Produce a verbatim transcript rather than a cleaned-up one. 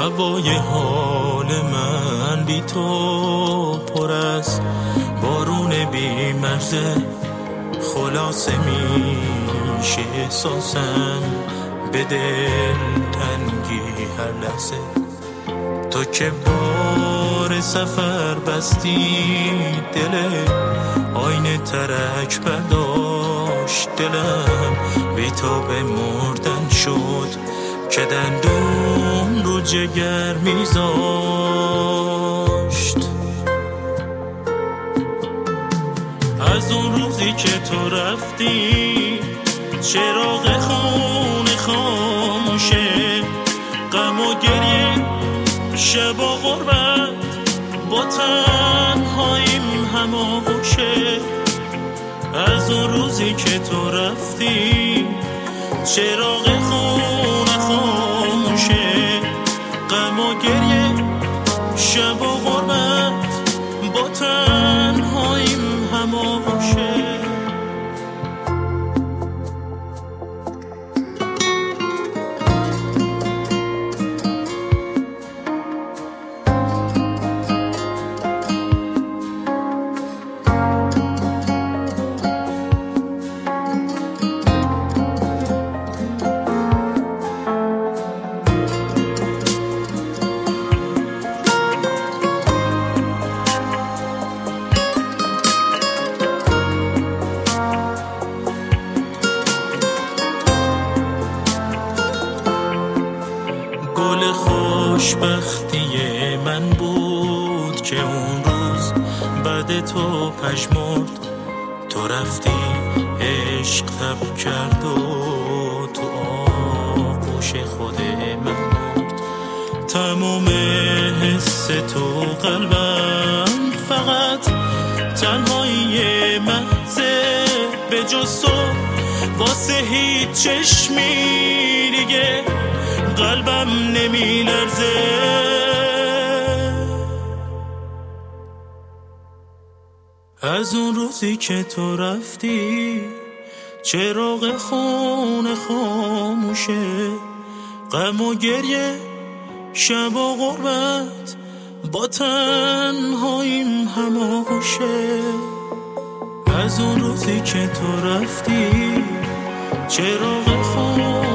هوای حال من بی تو پر از بارون بی مرزه، خلاصه میشه احساسم به دل تنگی هر لحظه. تو که بار سفر بستی دل آینه ترک برداشت، دلم بی تو به مردن شد که دندون رو جگر میذاشت. از اون روزی که تو رفتی چراغ خونه خاموشه، غم و گریه شب و غربت با تنهاییم هماغوشه. از اون روزی که تو رفتی چراغ خونه خاموشه، غم و گریه شب و غربت با تنهاییم هماغوشه. گل خوشبختی من بود که اون روز بعد تو پژمرد. تو رفتی عشق تب کرد و تو آغوش خود من مرد. تموم حس تو قلبم فقط تنهایی محضه، به جز تو واسه هیچ چشمی دیگه قلبم نمی لرزه. از اون روزی که تو رفتی چراغ خونه خاموشه، غم و گریه شب و غربت با تنهاییم هماغوشه. از اون روزی که تو رفتی چراغ خونه